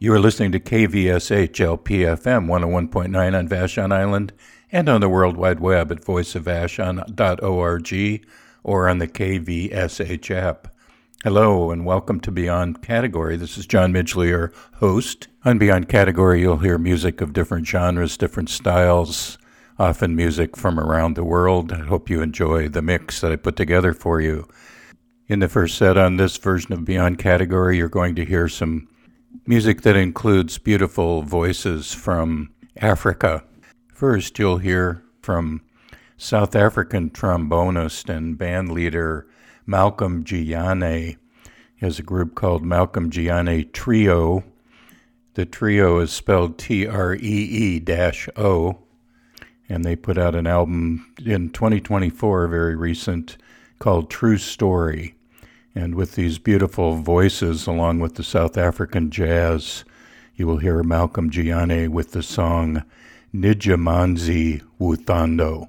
You are listening to KVSH LPFM 101.9 on Vashon Island and on the World Wide Web at voiceofvashon.org or on the KVSH app. Hello and welcome to Beyond Category. This is John Midgley, your host. On Beyond Category, you'll hear music of different genres, different styles, often music from around the world. I hope you enjoy the mix that I put together for you. In the first set on this version of Beyond Category, you're going to hear some music that includes beautiful voices from Africa. First, you'll hear from South African trombonist and band leader Malcolm Gyane. He has a group called Malcolm Gyane Trio. The trio is spelled Tree-O, and they put out an album in 2024, very recent, called True Story. And with these beautiful voices, along with the South African jazz, you will hear Malcolm Gyane with the song Nijamanzi Wuthando.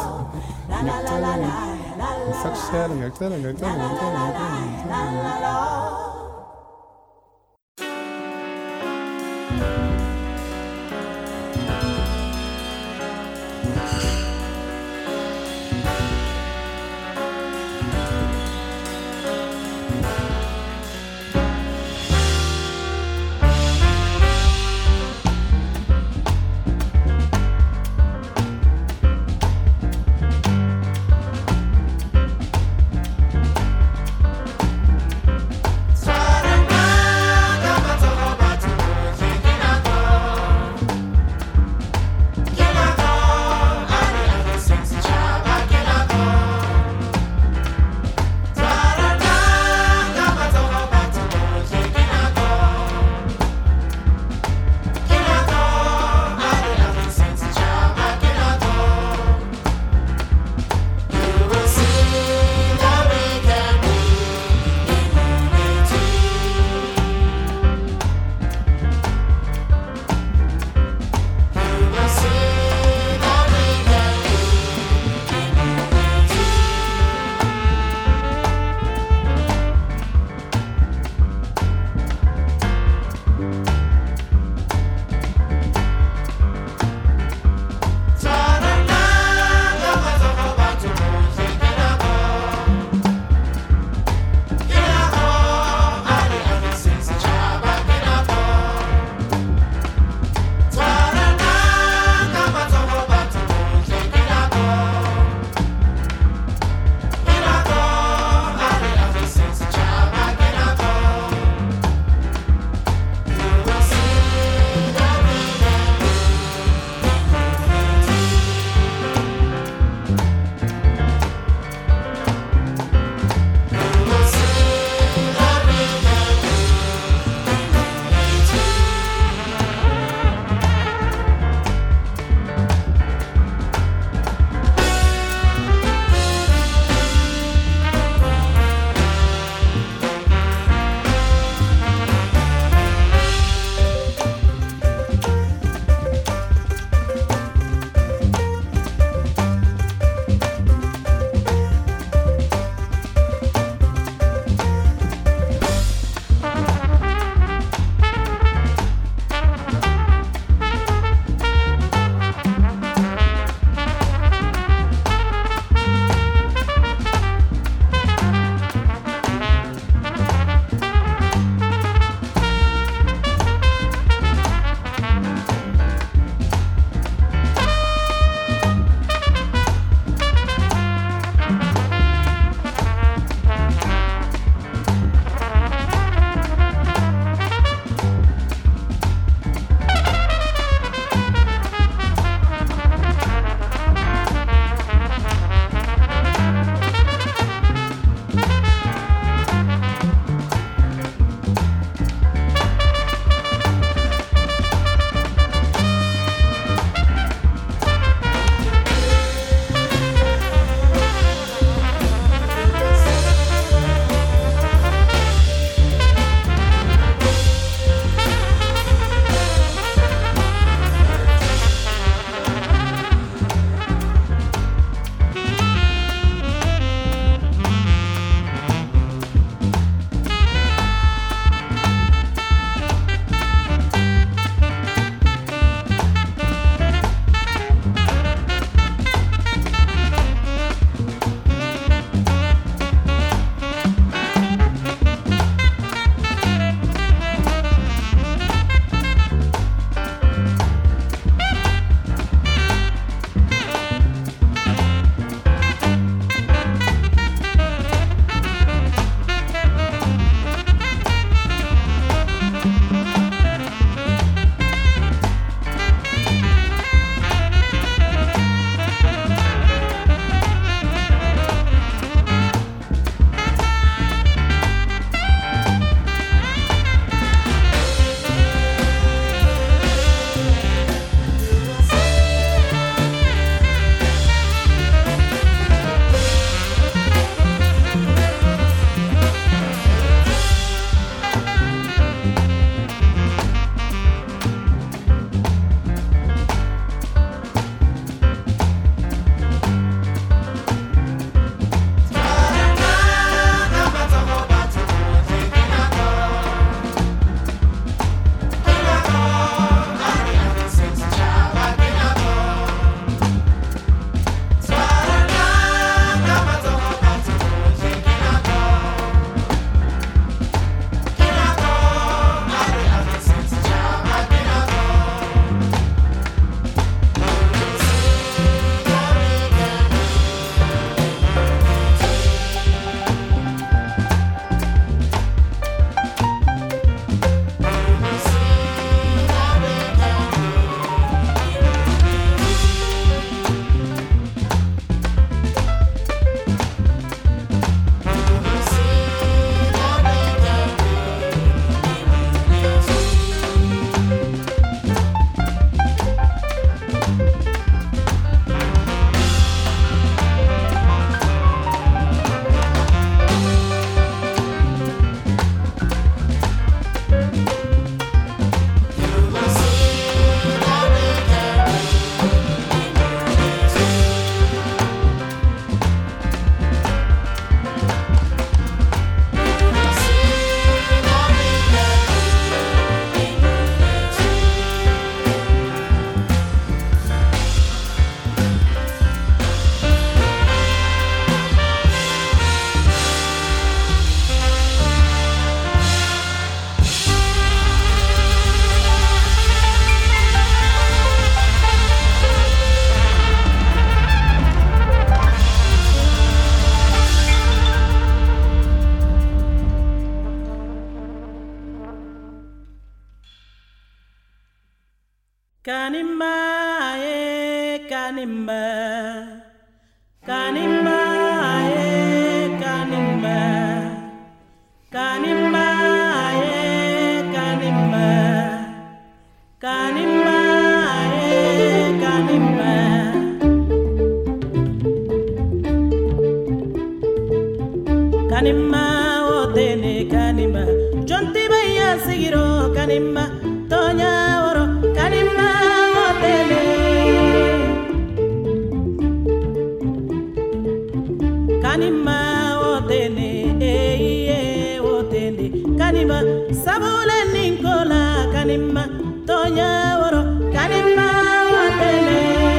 Such sharing, Kanimba, kanimba, kanimba, kanimba, kanimba, kanimba, kanimba, kanimba. Kanimba, otene kanimba, jonti baya sigiro kanimba, tonya oro kanimba. Kanima otene, otene, kanima sabule ninkola, kanima tonya oro, kanima otene.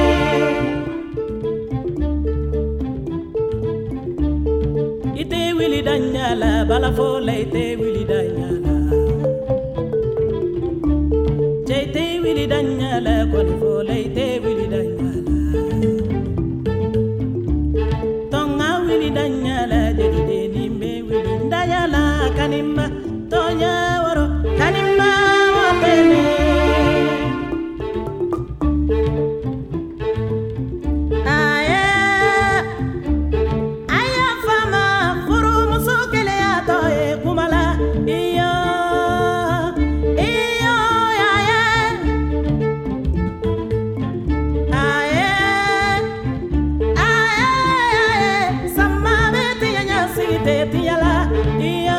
Ite wili danyala, balafola ite wili danyala. Jete wili danyala, kwanifola ite wili danyala. Danyala jadi nimbe wili danyala kanimba tonya woro kanimba watene aya fama furu musukele atoe kumala iyo Tiyala, iyo,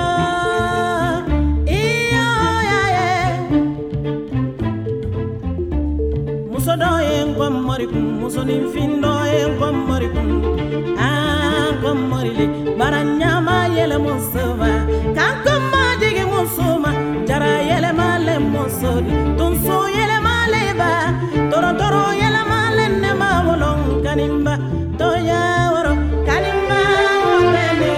muso do en komorikum, muso ninfindo en komorikum, komorili, baranyama yele musuma, kankoma jigi musuma, jara yele male musodi, tunsu yele male ba, toro toro yele male ne mawolong kanimba, toya woro kanimba wotene.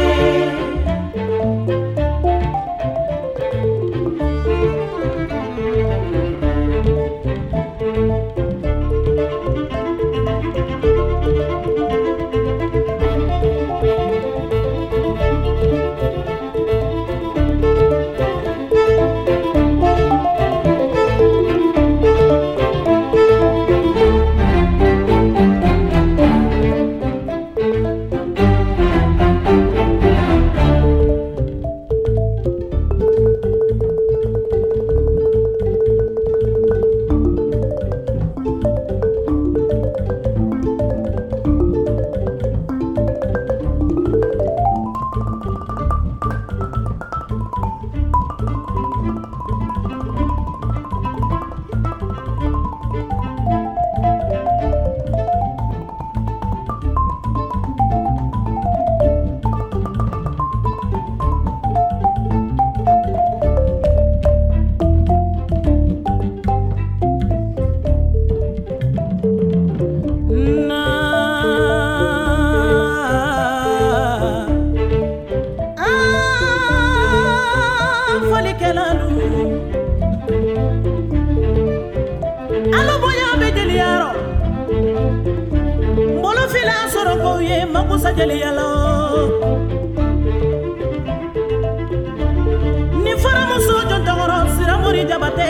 Ni faramuso jontogoro siramori jabate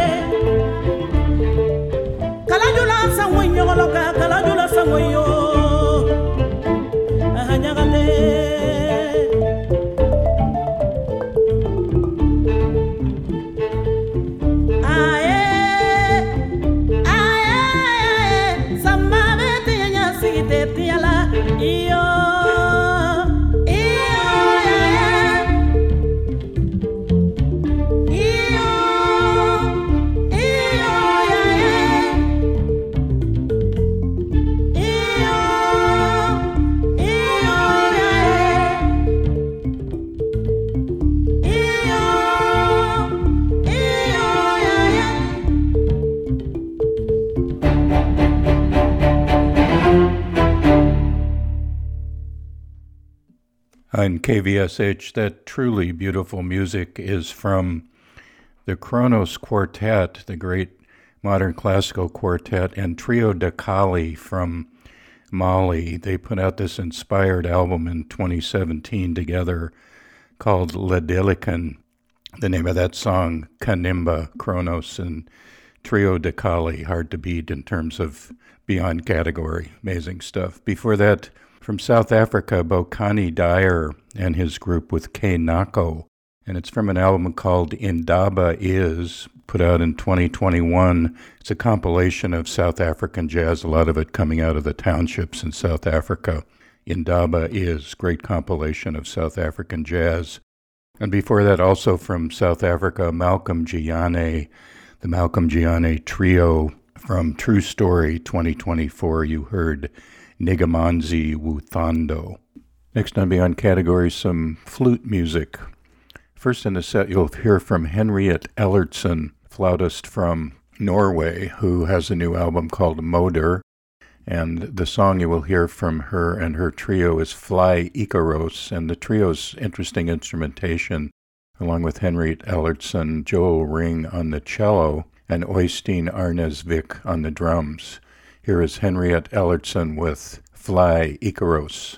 kalajula sangoyo loka kalajula sangoyo ahanyagate samabete nya sigite tiala iyo On KVSH, that truly beautiful music is from the Kronos Quartet, the great modern classical quartet, and Trio da Cali from Mali. They put out this inspired album in 2017 together called Le Delican. The name of that song, Kanimba, Kronos, and Trio de Cali, hard to beat in terms of beyond category. Amazing stuff. Before that, from South Africa, Bokani Dyer and his group with K Nako. And it's from an album called Indaba Is, put out in 2021. It's a compilation of South African jazz, a lot of it coming out of the townships in South Africa. Indaba Is, great compilation of South African jazz. And before that, also from South Africa, Malcolm Giane, the Malcolm Giane Trio from True Story 2024. You heard Nigamanzi Wuthando. Next on Beyond Category, some flute music. First in the set, you'll hear from Henriette Ellertson, flautist from Norway, who has a new album called Moder. And the song you will hear from her and her trio is Fly Ikaros, and the trio's interesting instrumentation, along with Henriette Ellertson, Joel Ring on the cello, and Oystein Arnesvik on the drums. Here is Henriette Ellertson with Fly Ikaros.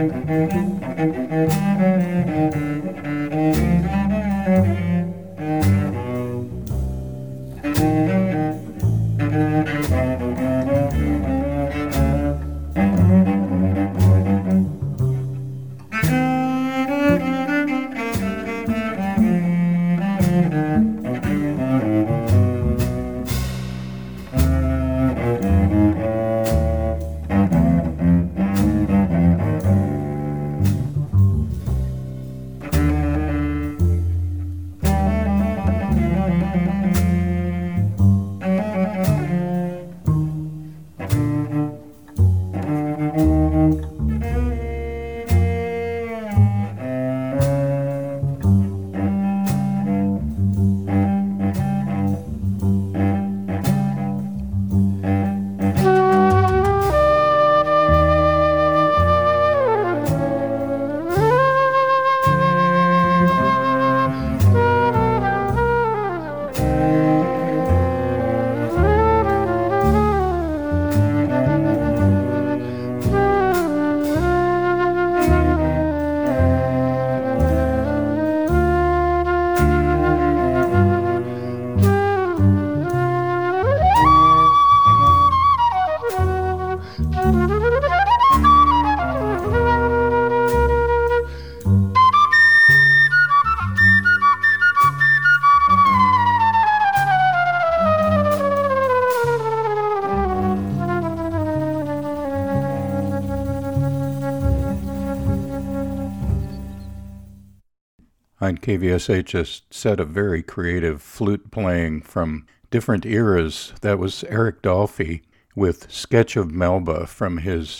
On KVSH, a set of very creative flute playing from different eras. That was Eric Dolphy with Sketch of Melba from his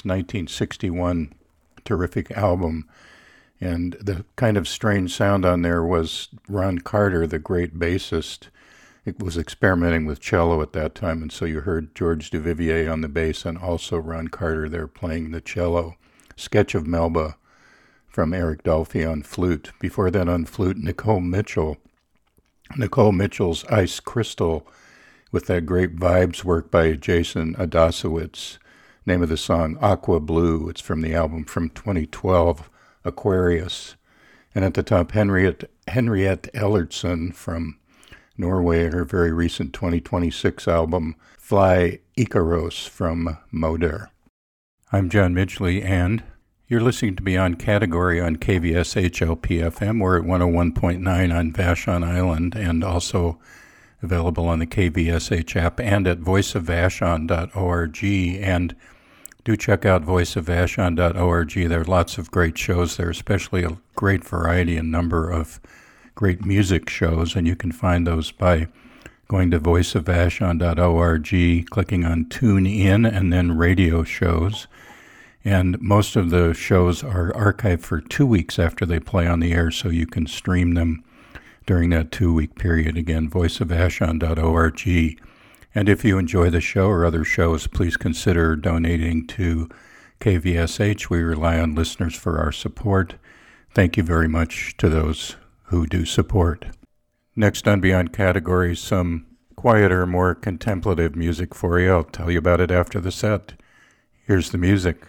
1961 terrific album. And the kind of strange sound on there was Ron Carter, the great bassist. It was experimenting with cello at that time, and so you heard George Duvivier on the bass and also Ron Carter there playing the cello. Sketch of Melba from Eric Dolphy on flute. Before that on flute, Nicole Mitchell. Nicole Mitchell's Ice Crystal with that great vibes work by Jason Adasowitz. Name of the song, Aqua Blue. It's from the album from 2012, Aquarius. And at the top, Henriette Ellertson from Norway, her very recent 2026 album, Fly Icaros from Moder. I'm John Midgley, and you're listening to Beyond Category on KVSH LP-FM. We're at 101.9 on Vashon Island and also available on the KVSH app and at voiceofvashon.org. And do check out voiceofvashon.org. There are lots of great shows there, especially a great variety and number of great music shows. And you can find those by going to voiceofvashon.org, clicking on Tune In, and then radio shows. And most of the shows are archived for 2 weeks after they play on the air, so you can stream them during that 2-week period. Again, voiceofvashon.org. And if you enjoy the show or other shows, please consider donating to KVSH. We rely on listeners for our support. Thank you very much to those who do support. Next on Beyond Categories, some quieter, more contemplative music for you. I'll tell you about it after the set. Here's the music.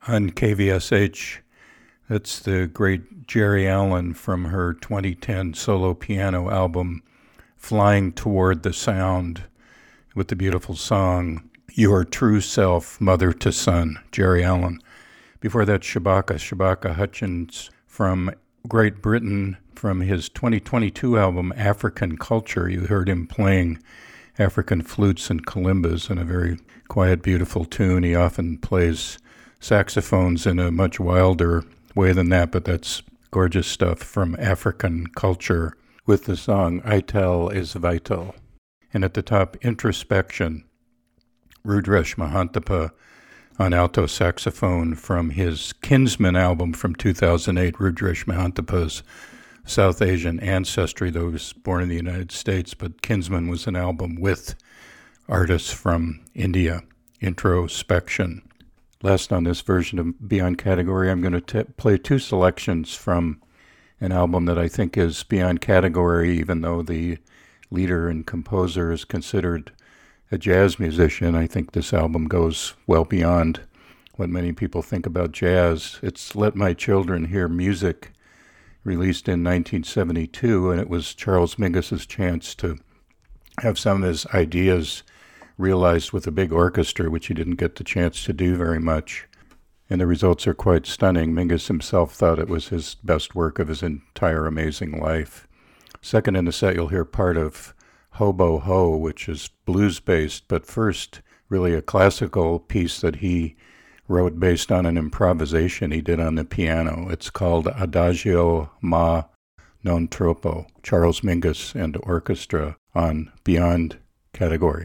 on KVSH. That's the great Jerry Allen from her 2010 solo piano album, Flying Toward the Sound, with the beautiful song, Your True Self, Mother to Son, Jerry Allen. Before that, Shabaka Hutchins from Great Britain, from his 2022 album, African Culture. You heard him playing African flutes and kalimbas in a very quiet, beautiful tune. He often plays saxophones in a much wilder way than that, but that's gorgeous stuff from African Culture with the song Ital is Vital. And at the top, Introspection, Rudresh Mahantapa on alto saxophone from his Kinsman album from 2008, Rudresh Mahantapa's South Asian ancestry, though he was born in the United States, but Kinsman was an album with artists from India, Introspection. Last on this version of Beyond Category, I'm going to play two selections from an album that I think is beyond category, even though the leader and composer is considered a jazz musician. I think this album goes well beyond what many people think about jazz. It's Let My Children Hear Music, released in 1972, and it was Charles Mingus's chance to have some of his ideas realized with a big orchestra, which he didn't get the chance to do very much. And the results are quite stunning. Mingus himself thought it was his best work of his entire amazing life. Second in the set, you'll hear part of Hobo Ho, which is blues-based, but first really a classical piece that he wrote based on an improvisation he did on the piano. It's called Adagio ma non troppo, Charles Mingus and orchestra on Beyond Category.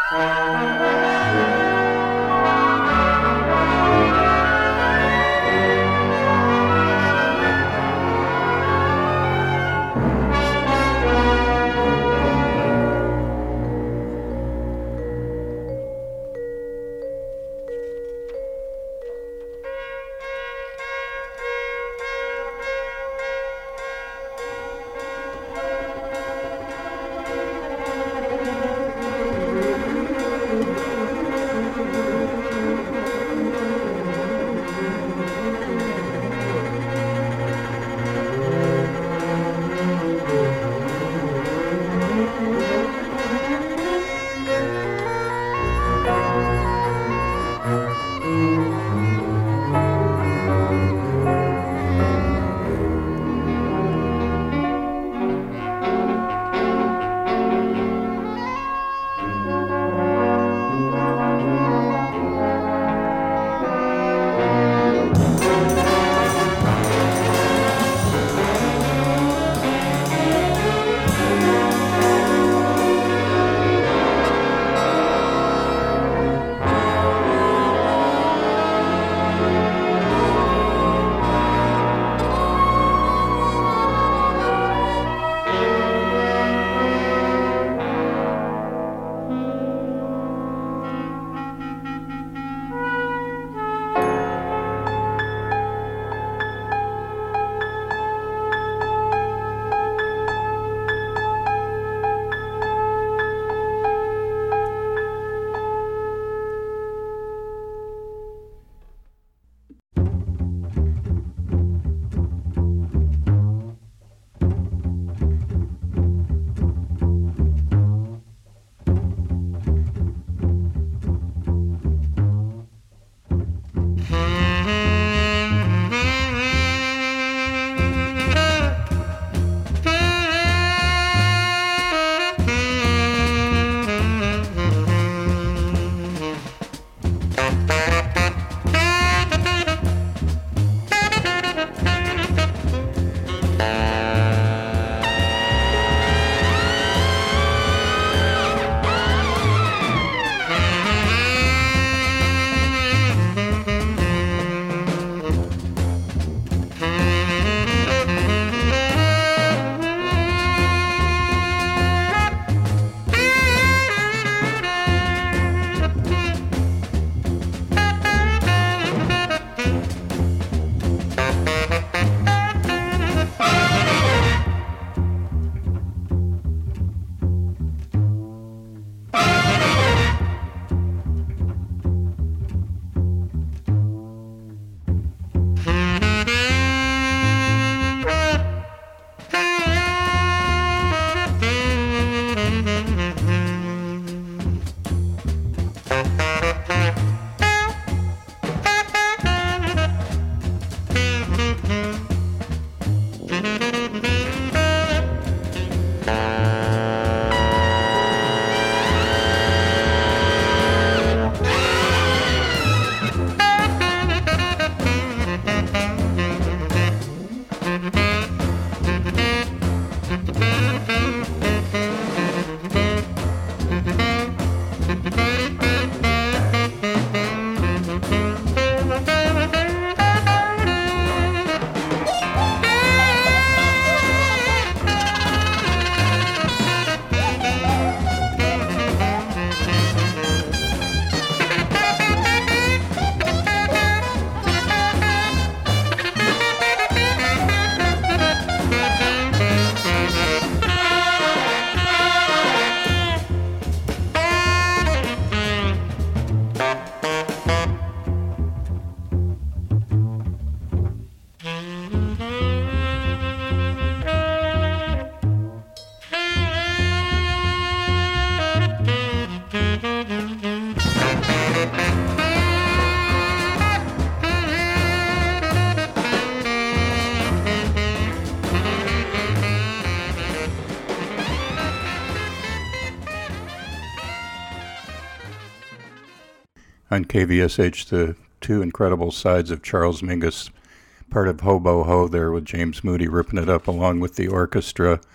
On KVSH, the two incredible sides of Charles Mingus, part of Hobo Ho there with James Moody ripping it up along with the orchestra.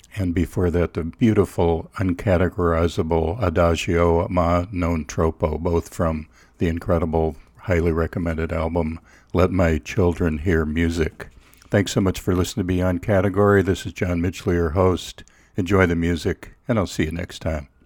And before that, the beautiful, uncategorizable Adagio Ma Non Troppo, both from the incredible, highly recommended album, Let My Children Hear Music. Thanks so much for listening to Beyond Category. This is John Midgley, your host. Enjoy the music, and I'll see you next time.